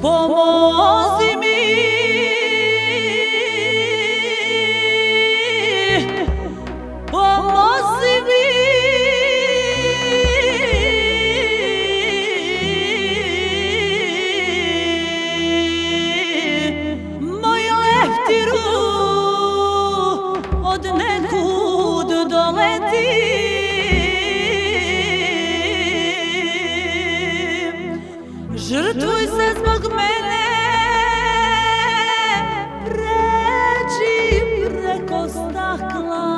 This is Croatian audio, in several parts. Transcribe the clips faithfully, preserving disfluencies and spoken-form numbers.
pomozi mi, pomozi mi, moju leftiru od nekud doleti. Žrtvuj se zbog mene, pređi preko stakla,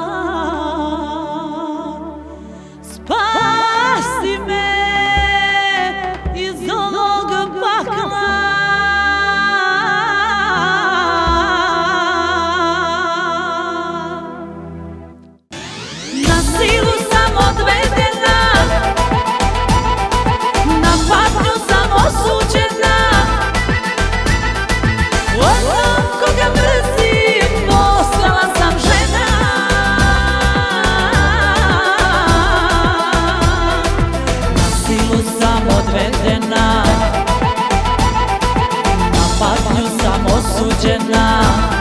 spasi me iz ovog pakla. Na silu sam odvedena, na patnju sam osuđena, onom koga mrzim postala sam žena. Na silu sam odvedena, na patnju sam osuđena,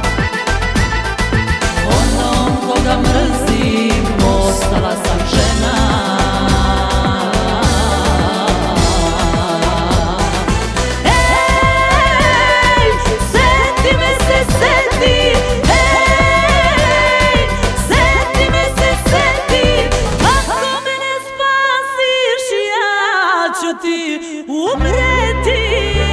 onom koga mrzim postala sam žena. Umreti.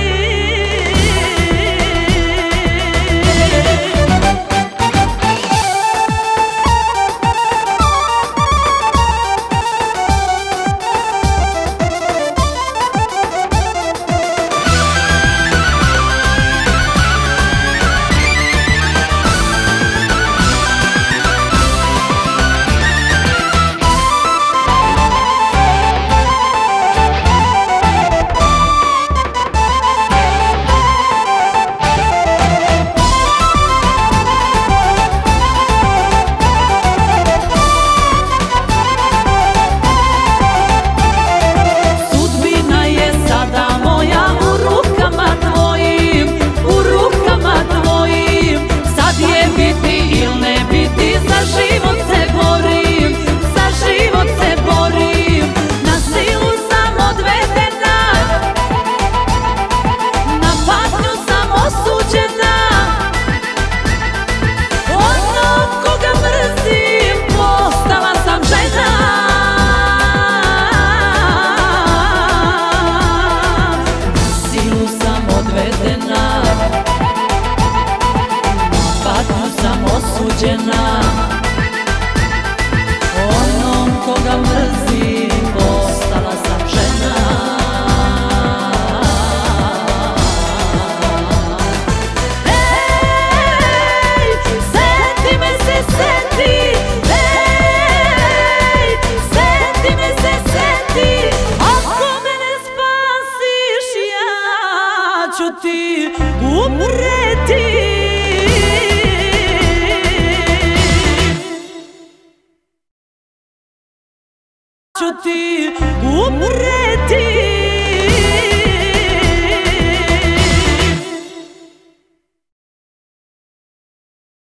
Osuđena, onom koga mrzim postala sam žena. Ej, seti me se, seti, ej, seti me se, seti, ako me ne spasiš ja ću ti umreti. Ću ti umreti.